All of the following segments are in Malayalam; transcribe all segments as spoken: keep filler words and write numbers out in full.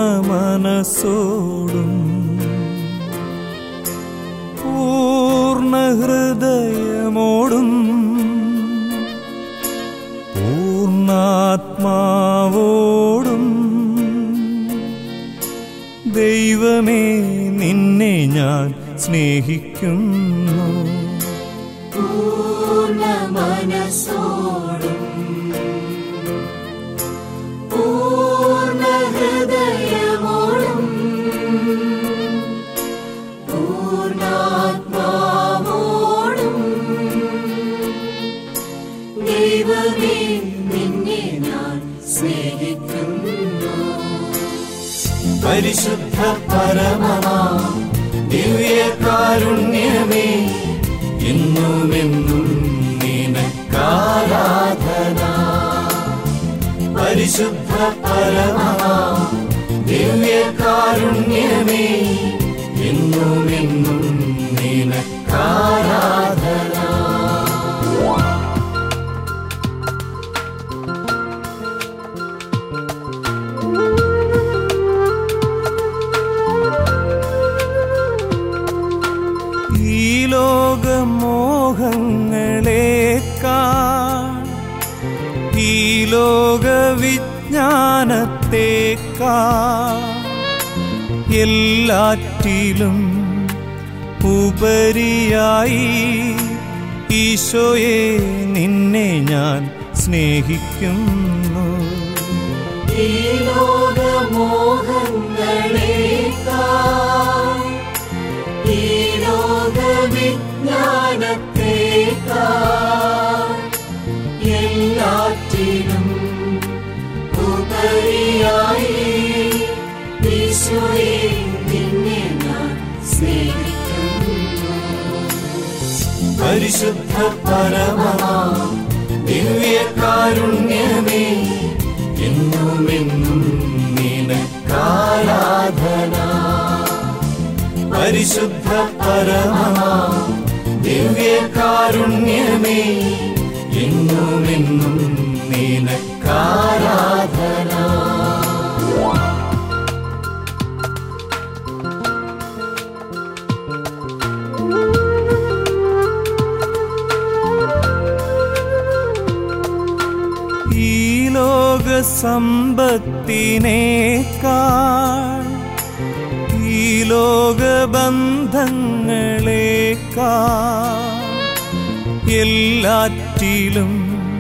മനസ്സോടും പൂർണ്ണ ഹൃദയമോടും പൂർണ്ണാത്മാവോടും ദൈവമേ നിന്നെ ഞാൻ സ്നേഹിക്കുന്നു. പൂർണ്ണ മനസ്സോടും പൂർണ്ണ ഹൃദയമോടും പൂർണ്ണാത്മാവോടും ദൈവമേ നിന്നെ ഞാൻ സ്നേഹിക്കുന്നു. പരിശുദ്ധ പരമമാ ദിവ്യകാരുണ്യമേ എന്നുമെന്നും നിനക്കാരാധന. പരിശുദ്ധ പരമമാ ദിവ്യകാരുണ്യമേ എന്നുമെന്നും നിനക്കാരാധന. ഈ ലോകമോഹങ്ങളേക്കാൾ ഈ ലോകവിജ്ഞാനത്തേക്കാൾ എല്ലാറ്റിലും ഉപരിയായി ഈശോയെ നിന്നെ ഞാൻ സ്നേഹിക്കുന്നു. ഈ ലോകമോഹങ്ങളേക്കാൾ ഈ ലോകവിജ്ഞാനത്തേക്കാൾ എല്ലാറ്റിലും ഉപരിയായി ഈശോയെ നിന്നെ ഞാൻ സ്നേഹിക്കുന്നു. പരിശുദ്ധ പരമമാ ദിവ്യകാരുണ്യമേ എന്നുമെന്നും നിനക്കാരാധന. പരിശുദ്ധ പരമമാ ദിവ്യകാരുണ്യമേ എന്നുമെന്നും നിനക്കാരാധന. ഈ ലോകസമ്പത്തിനേക്കാൾ ഈ ലോകബന്ധങ്ങളേക്കാൾ എല്ലാറ്റിലും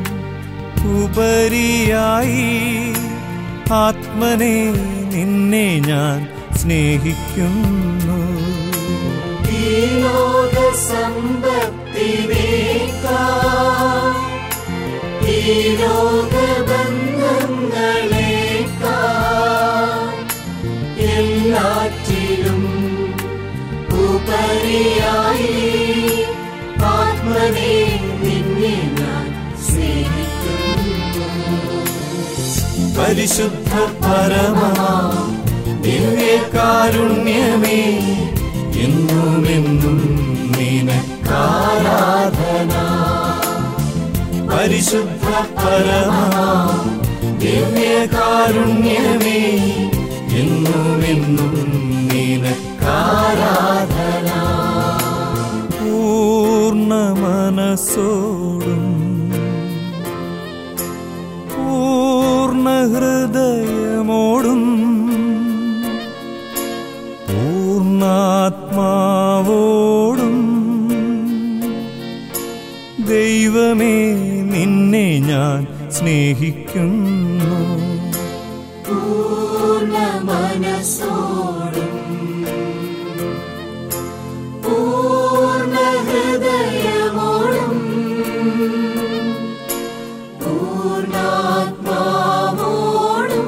ഉപരിയായി ആത്മനെ നിന്നെ ഞാൻ സ്നേഹിക്കുന്നു. ഈ ലോകസമ്പത്തിനേക്കാൾ ഈ ലോകബന്ധങ്ങളേക്കാൾ എല്ലാറ്റിലും ഉപരിയായി ആത്മനെ നിന്നെ ഞാൻ സ്നേഹിക്കുന്നു. പരിശുദ്ധ പരമമാ ദിവ്യകാരുണ്യമേ എന്നുമെന്നും നിനക്കാരാധന. പരിശുദ്ധ പരമമാ ദിവ്യകാരുണ്യമേ എന്നുമെന്നും നിനക്കാരാധന. പൂർണ്ണ മനസ്സോടും പൂർണ്ണ ഹൃദയമോടും പൂർണ്ണാത്മാവോടും ദൈവമേ നിന്നെ ഞാൻ സ്നേഹിക്കുന്നു. പൂർണ്ണ മനസ്സോടും പൂർണ്ണ ഹൃദയമോടും പൂർണ്ണാത്മാവോടും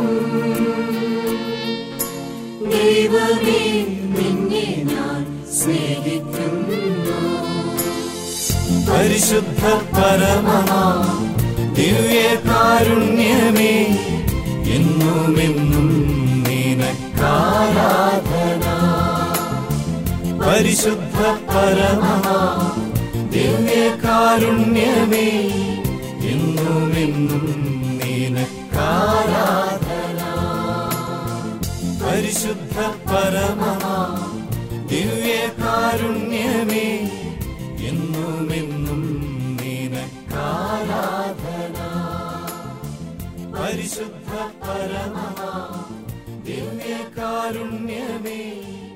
ദൈവമേ നിന്നെ ഞാൻ സ്നേഹിക്കുന്നു. പരിശുദ്ധ പരമമാ ദിവ്യകാരുണ്യമേ എന്നുമെന്നും നിനക്കാരാധന. പരിശുദ്ധ പരമമാ ദിവ്യകാരുണ്യമേ എന്നുമെന്നും നിനക്കാരാധന. പരിശുദ്ധ പരമമാ ദിവ്യകാരുണ്യമേ എന്നുമെന്നും നിനക്കാരാധന. പരിശുദ്ധ പരമമാ ദിവ്യകാരുണ്യമേ